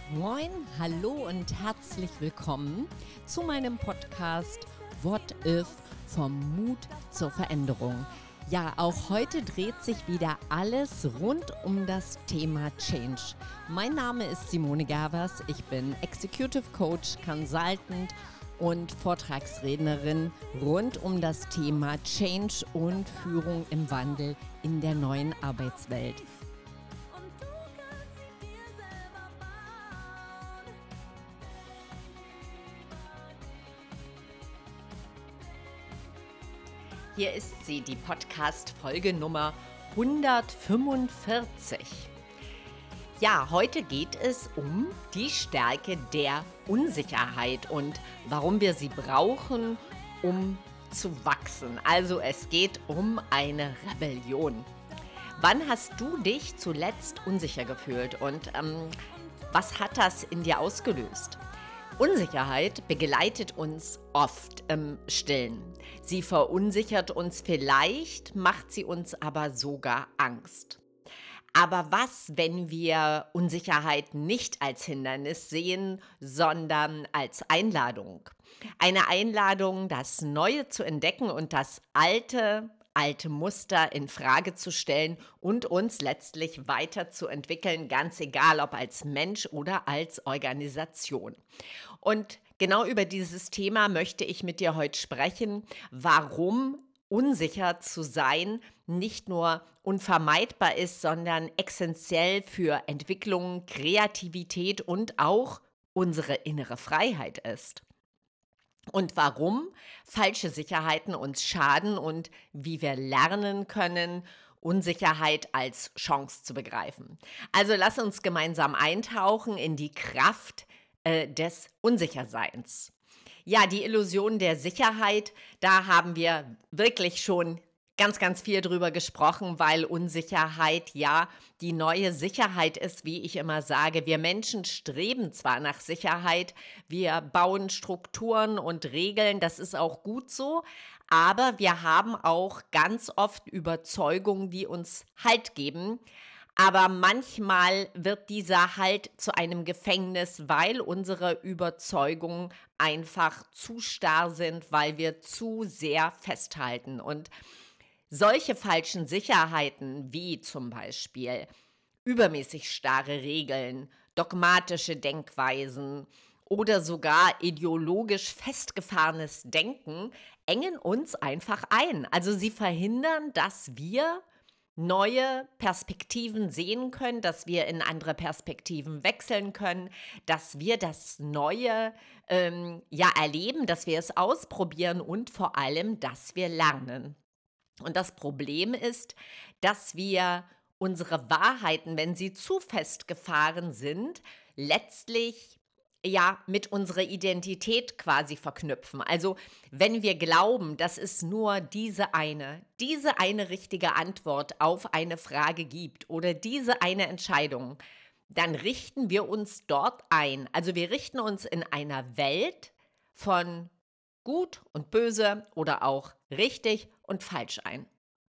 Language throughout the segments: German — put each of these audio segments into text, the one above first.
Moin, hallo und herzlich willkommen zu meinem Podcast What If? Vom Mut zur Veränderung. Ja, auch heute dreht sich wieder alles rund um das Thema Change. Mein Name ist Simone Gervers, ich bin Executive Coach, Consultant und Vortragsrednerin rund um das Thema Change und Führung im Wandel in der neuen Arbeitswelt. Hier ist sie, die Podcast-Folge Nummer 145. Ja, heute geht es um die Stärke der Unsicherheit und warum wir sie brauchen, um zu wachsen. Also es geht um eine Rebellion. Wann hast du dich zuletzt unsicher gefühlt und was hat das in dir ausgelöst? Unsicherheit begleitet uns oft im Stillen. Sie verunsichert uns vielleicht, macht sie uns aber sogar Angst. Aber was, wenn wir Unsicherheit nicht als Hindernis sehen, sondern als Einladung? Eine Einladung, das Neue zu entdecken und das alte Muster in Frage zu stellen und uns letztlich weiterzuentwickeln, ganz egal, ob als Mensch oder als Organisation. Und genau über dieses Thema möchte ich mit dir heute sprechen, warum unsicher zu sein nicht nur unvermeidbar ist, sondern essentiell für Entwicklung, Kreativität und auch unsere innere Freiheit ist. Und warum falsche Sicherheiten uns schaden und wie wir lernen können, Unsicherheit als Chance zu begreifen. Also lass uns gemeinsam eintauchen in die Kraft des Unsicherseins. Ja, die Illusion der Sicherheit, da haben wir wirklich schon ganz viel drüber gesprochen, weil Unsicherheit ja die neue Sicherheit ist, wie ich immer sage. Wir Menschen streben zwar nach Sicherheit, wir bauen Strukturen und Regeln, das ist auch gut so, aber wir haben auch ganz oft Überzeugungen, die uns Halt geben. Aber manchmal wird dieser Halt zu einem Gefängnis, weil unsere Überzeugungen einfach zu starr sind, weil wir zu sehr festhalten. Und solche falschen Sicherheiten wie zum Beispiel übermäßig starre Regeln, dogmatische Denkweisen oder sogar ideologisch festgefahrenes Denken engen uns einfach ein. Also sie verhindern, dass wir neue Perspektiven sehen können, dass wir in andere Perspektiven wechseln können, dass wir das Neue erleben, dass wir es ausprobieren und vor allem, dass wir lernen. Und das Problem ist, dass wir unsere Wahrheiten, wenn sie zu festgefahren sind, letztlich mit unserer Identität quasi verknüpfen. Also wenn wir glauben, dass es nur diese eine richtige Antwort auf eine Frage gibt oder diese eine Entscheidung, dann richten wir uns dort ein. Also wir richten uns in einer Welt von gut und böse oder auch richtig und falsch ein.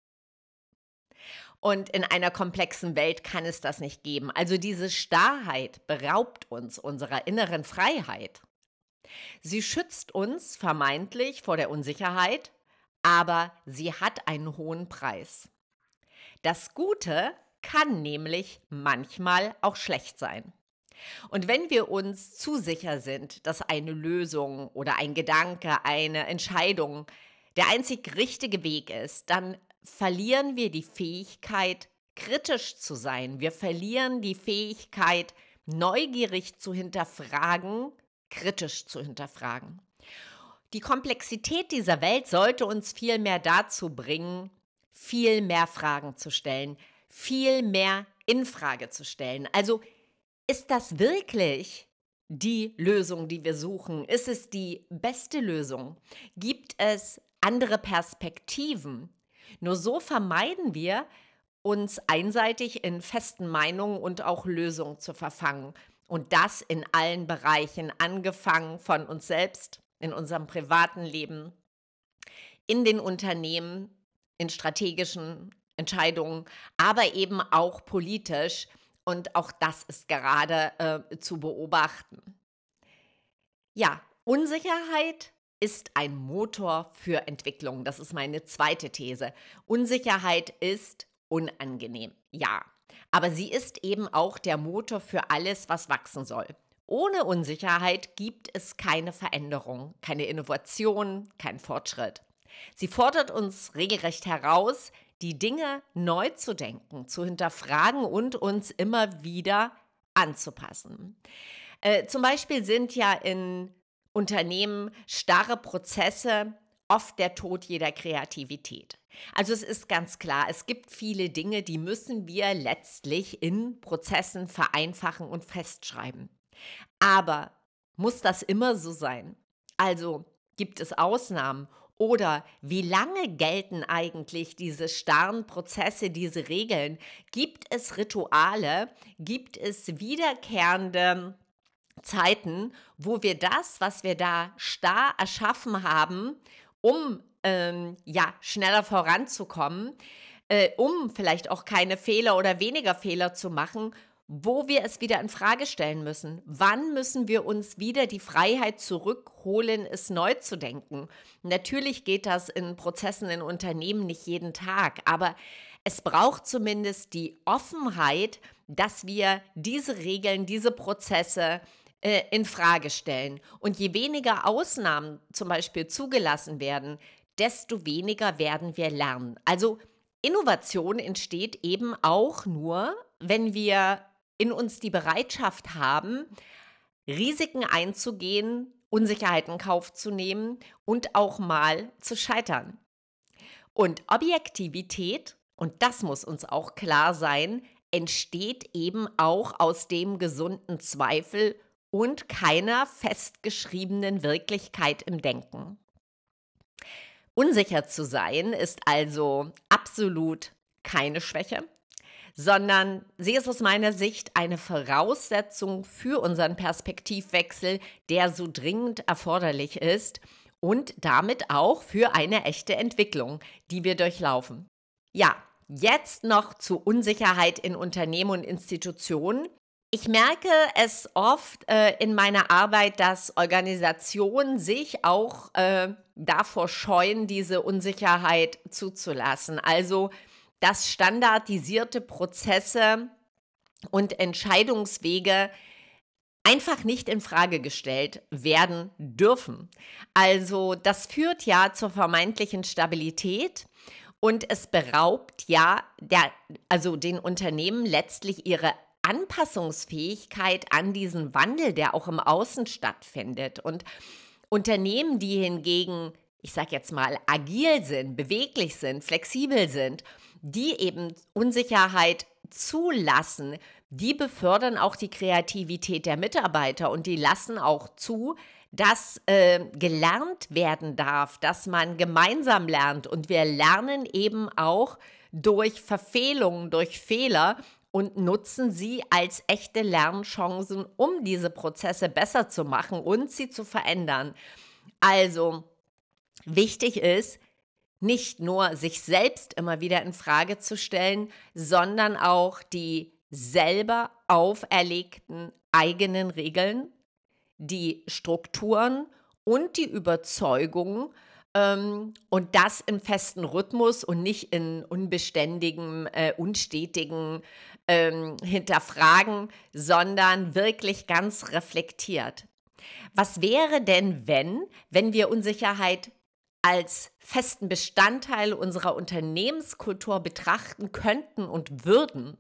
Und in einer komplexen Welt kann es das nicht geben. Also diese Starrheit beraubt uns unserer inneren Freiheit. Sie schützt uns vermeintlich vor der Unsicherheit, aber sie hat einen hohen Preis. Das Gute kann nämlich manchmal auch schlecht sein. Und wenn wir uns zu sicher sind, dass eine Lösung oder ein Gedanke, eine Entscheidung der einzig richtige Weg ist, dann verlieren wir die Fähigkeit, kritisch zu sein. Wir verlieren die Fähigkeit, neugierig zu hinterfragen, kritisch zu hinterfragen. Die Komplexität dieser Welt sollte uns viel mehr dazu bringen, viel mehr Fragen zu stellen, viel mehr in Frage zu stellen. Also ist das wirklich die Lösung, die wir suchen? Ist es die beste Lösung? Gibt es andere Perspektiven? Nur so vermeiden wir, uns einseitig in festen Meinungen und auch Lösungen zu verfangen. Und das in allen Bereichen, angefangen von uns selbst, in unserem privaten Leben, in den Unternehmen, in strategischen Entscheidungen, aber eben auch politisch. Und auch das ist gerade zu beobachten. Ja, Unsicherheit ist ein Motor für Entwicklung. Das ist meine zweite These. Unsicherheit ist unangenehm, ja. Aber sie ist eben auch der Motor für alles, was wachsen soll. Ohne Unsicherheit gibt es keine Veränderung, keine Innovation, keinen Fortschritt. Sie fordert uns regelrecht heraus, die Dinge neu zu denken, zu hinterfragen und uns immer wieder anzupassen. Zum Beispiel sind ja in Unternehmen starre Prozesse oft der Tod jeder Kreativität. Also es ist ganz klar, es gibt viele Dinge, die müssen wir letztlich in Prozessen vereinfachen und festschreiben. Aber muss das immer so sein? Also gibt es Ausnahmen? Oder wie lange gelten eigentlich diese starren Prozesse, diese Regeln? Gibt es Rituale? Gibt es wiederkehrende Zeiten, wo wir das, was wir da starr erschaffen haben, um, ja, schneller voranzukommen, um vielleicht auch keine Fehler oder weniger Fehler zu machen, wo wir es wieder in Frage stellen müssen. Wann müssen wir uns wieder die Freiheit zurückholen, es neu zu denken? Natürlich geht das in Prozessen in Unternehmen nicht jeden Tag, aber es braucht zumindest die Offenheit, dass wir diese Regeln, diese Prozesse in Frage stellen. Und je weniger Ausnahmen zum Beispiel zugelassen werden, desto weniger werden wir lernen. Also Innovation entsteht eben auch nur, wenn wir in uns die Bereitschaft haben, Risiken einzugehen, Unsicherheiten in Kauf zu nehmen und auch mal zu scheitern. Und Objektivität, und das muss uns auch klar sein, entsteht eben auch aus dem gesunden Zweifel und keiner festgeschriebenen Wirklichkeit im Denken. Unsicher zu sein ist also absolut keine Schwäche, sondern sie ist aus meiner Sicht eine Voraussetzung für unseren Perspektivwechsel, der so dringend erforderlich ist und damit auch für eine echte Entwicklung, die wir durchlaufen. Ja, jetzt noch zu Unsicherheit in Unternehmen und Institutionen. Ich merke es oft in meiner Arbeit, dass Organisationen sich auch davor scheuen, diese Unsicherheit zuzulassen. Also, dass standardisierte Prozesse und Entscheidungswege einfach nicht in Frage gestellt werden dürfen. Also, das führt ja zur vermeintlichen Stabilität und es beraubt ja also den Unternehmen letztlich ihre Anpassungsfähigkeit an diesen Wandel, der auch im Außen stattfindet. Und Unternehmen, die hingegen, ich sage jetzt mal, agil sind, beweglich sind, flexibel sind, die eben Unsicherheit zulassen, die befördern auch die Kreativität der Mitarbeiter und die lassen auch zu, dass gelernt werden darf, dass man gemeinsam lernt. Und wir lernen eben auch durch Verfehlungen, durch Fehler und nutzen sie als echte Lernchancen, um diese Prozesse besser zu machen und sie zu verändern. Also wichtig ist, nicht nur sich selbst immer wieder in Frage zu stellen, sondern auch die selber auferlegten eigenen Regeln, die Strukturen und die Überzeugungen, und das im festen Rhythmus und nicht in unbeständigem, unstetigen Hinterfragen, sondern wirklich ganz reflektiert. Was wäre denn, wenn wir Unsicherheit als festen Bestandteil unserer Unternehmenskultur betrachten könnten und würden?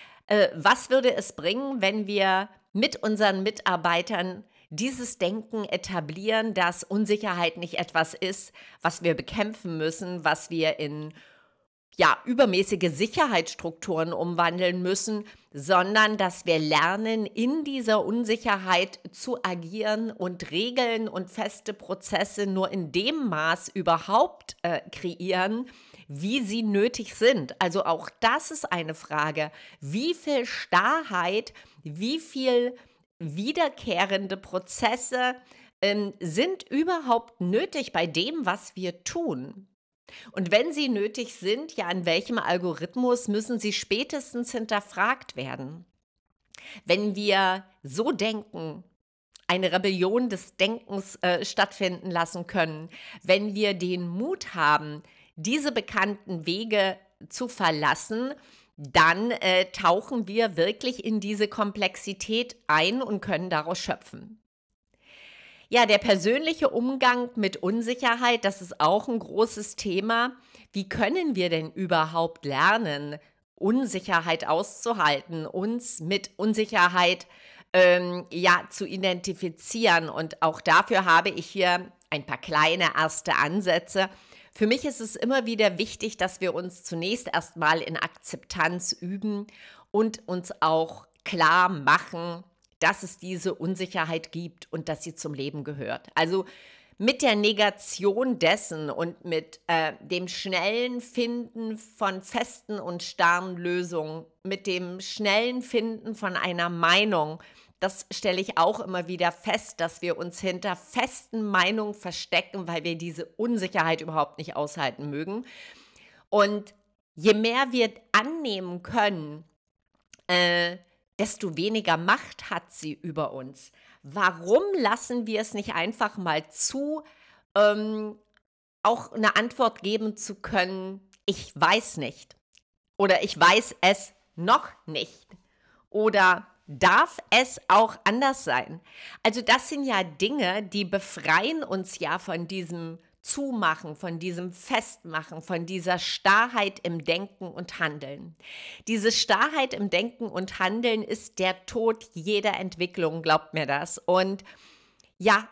Was würde es bringen, wenn wir mit unseren Mitarbeitern dieses Denken etablieren, dass Unsicherheit nicht etwas ist, was wir bekämpfen müssen, was wir in ja, übermäßige Sicherheitsstrukturen umwandeln müssen, sondern dass wir lernen, in dieser Unsicherheit zu agieren und Regeln und feste Prozesse nur in dem Maß überhaupt kreieren, wie sie nötig sind. Also auch das ist eine Frage, wie viel Starrheit, wie viel wiederkehrende Prozesse sind überhaupt nötig bei dem, was wir tun. Und wenn sie nötig sind, ja, an welchem Algorithmus müssen sie spätestens hinterfragt werden? Wenn wir so denken, eine Rebellion des Denkens stattfinden lassen können, wenn wir den Mut haben, diese bekannten Wege zu verlassen, dann tauchen wir wirklich in diese Komplexität ein und können daraus schöpfen. Ja, der persönliche Umgang mit Unsicherheit, das ist auch ein großes Thema. Wie können wir denn überhaupt lernen, Unsicherheit auszuhalten, uns mit Unsicherheit ja, zu identifizieren? Und auch dafür habe ich hier ein paar kleine erste Ansätze. Für mich ist es immer wieder wichtig, dass wir uns zunächst erstmal in Akzeptanz üben und uns auch klar machen, dass es diese Unsicherheit gibt und dass sie zum Leben gehört. Also mit der Negation dessen und mit dem schnellen Finden von festen und starren Lösungen, mit dem schnellen Finden von einer Meinung, das stelle ich auch immer wieder fest, dass wir uns hinter festen Meinungen verstecken, weil wir diese Unsicherheit überhaupt nicht aushalten mögen. Und je mehr wir annehmen können, äh, desto weniger Macht hat sie über uns. Warum lassen wir es nicht einfach mal zu, ähm, auch eine Antwort geben zu können: „Ich weiß nicht“ oder „Ich weiß es noch nicht“ oder „Darf es auch anders sein?“ Also, das sind ja Dinge, die befreien uns ja von diesem Zumachen, von diesem Festmachen, von dieser Starrheit im Denken und Handeln. Diese Starrheit im Denken und Handeln ist der Tod jeder Entwicklung, glaubt mir das. Und ja,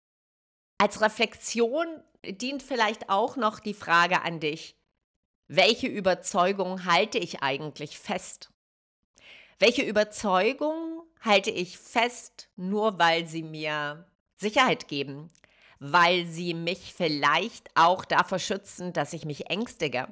als Reflexion dient vielleicht auch noch die Frage an dich: Welche Überzeugung halte ich eigentlich fest? Welche Überzeugung halte ich fest, nur weil sie mir Sicherheit geben? Weil sie mich vielleicht auch davor schützen, dass ich mich ängstige?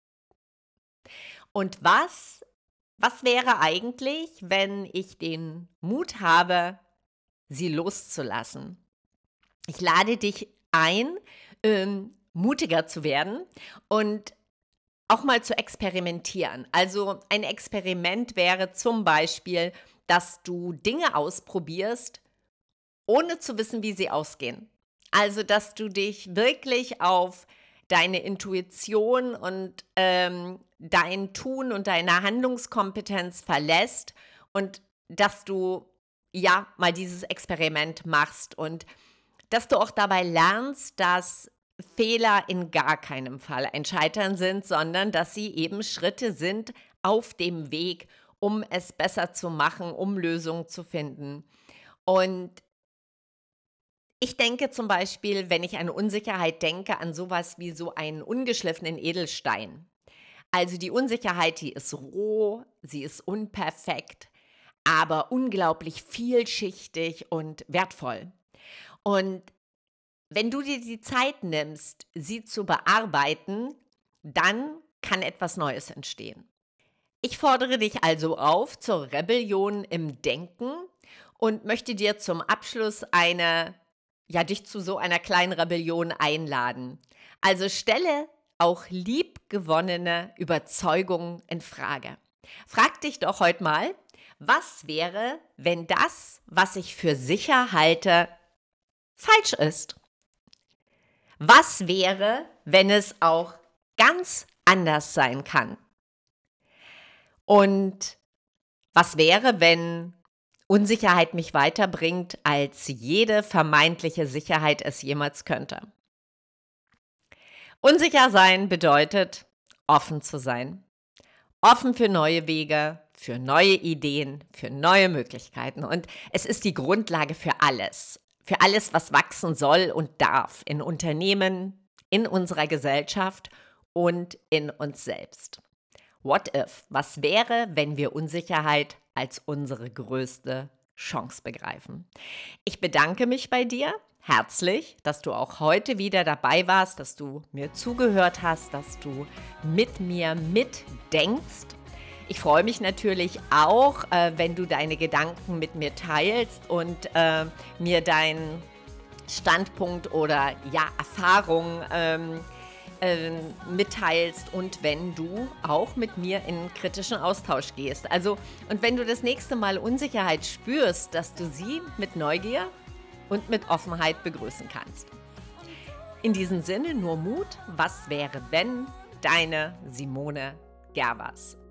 Und was wäre eigentlich, wenn ich den Mut habe, sie loszulassen? Ich lade dich ein, mutiger zu werden und auch mal zu experimentieren. Also ein Experiment wäre zum Beispiel, dass du Dinge ausprobierst, ohne zu wissen, wie sie ausgehen. Also, dass du dich wirklich auf deine Intuition und dein Tun und deine Handlungskompetenz verlässt und dass du ja mal dieses Experiment machst und dass du auch dabei lernst, dass Fehler in gar keinem Fall ein Scheitern sind, sondern dass sie eben Schritte sind auf dem Weg, um es besser zu machen, um Lösungen zu finden. Und ich denke zum Beispiel, wenn ich an Unsicherheit denke, an sowas wie so einen ungeschliffenen Edelstein. Also die Unsicherheit, die ist roh, sie ist unperfekt, aber unglaublich vielschichtig und wertvoll. Und wenn du dir die Zeit nimmst, sie zu bearbeiten, dann kann etwas Neues entstehen. Ich fordere dich also auf zur Rebellion im Denken und möchte dir zum Abschluss dich zu so einer kleinen Rebellion einladen. Also stelle auch liebgewonnene Überzeugungen in Frage. Frag dich doch heute mal, was wäre, wenn das, was ich für sicher halte, falsch ist? Was wäre, wenn es auch ganz anders sein kann? Und was wäre, wenn Unsicherheit mich weiterbringt, als jede vermeintliche Sicherheit es jemals könnte? Unsicher sein bedeutet, offen zu sein. Offen für neue Wege, für neue Ideen, für neue Möglichkeiten. Und es ist die Grundlage für alles. Für alles, was wachsen soll und darf. In Unternehmen, in unserer Gesellschaft und in uns selbst. What if? Was wäre, wenn wir Unsicherheit als unsere größte Chance begreifen? Ich bedanke mich bei dir herzlich, dass du auch heute wieder dabei warst, dass du mir zugehört hast, dass du mit mir mitdenkst. Ich freue mich natürlich auch, wenn du deine Gedanken mit mir teilst und mir deinen Standpunkt oder ja, Erfahrung mitteilst und wenn du auch mit mir in kritischen Austausch gehst. Also, und wenn du das nächste Mal Unsicherheit spürst, dass du sie mit Neugier und mit Offenheit begrüßen kannst. In diesem Sinne nur Mut. Was wäre, wenn? Deine Simone Gervers.